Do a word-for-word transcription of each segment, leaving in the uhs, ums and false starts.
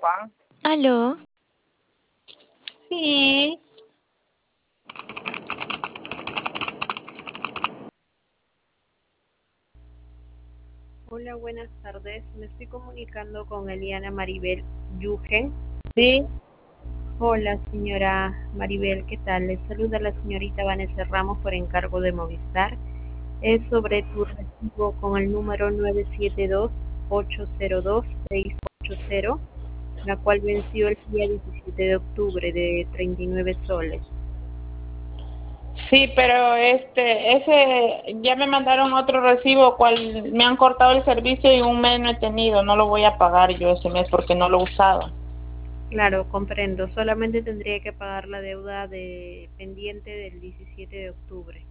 Pan. ¿Aló? Sí. Hola, buenas tardes. Me estoy comunicando con Eliana Maribel Yugen. Sí. Hola, señora Maribel, ¿qué tal? Les saluda la señorita Vanessa Ramos por encargo de Movistar. Es sobre tu recibo con el número nueve siete dos, ocho cero dos, seis ocho cero, la cual venció el día diecisiete de octubre de treinta y nueve soles. Sí, pero este, ese, ya me mandaron otro recibo, cual me han cortado el servicio y un mes no he tenido, no lo voy a pagar yo ese mes porque no lo he usado. Claro, comprendo. Solamente tendría que pagar la deuda de pendiente del diecisiete de octubre.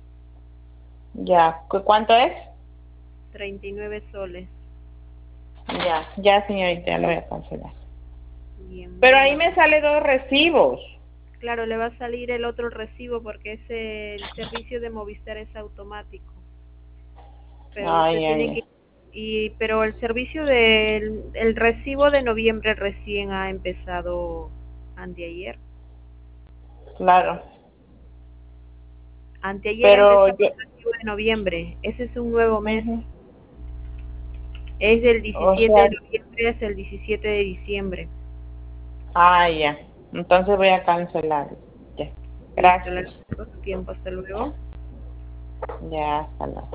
Ya, ¿cu- ¿cuánto es? treinta y nueve soles. Ya, ya señorita, ya lo voy a cancelar. Bien, muy Pero ahí amable. me sale dos recibos. Claro, le va a salir el otro recibo porque es el servicio de Movistar es automático. Pero usted Ay, tiene ay, que y pero el servicio del el recibo de noviembre recién ha empezado anteayer. claro. Anteayer Pero empezó yo, el recibo de noviembre. Ese es un nuevo mes. ujú, Es del o diecisiete de sea, noviembre hasta el diecisiete de diciembre. ah, ya. Entonces voy a cancelar. Ya. Listo, le Gracias. agradezco su tiempo. Hasta luego. Ya, hasta luego.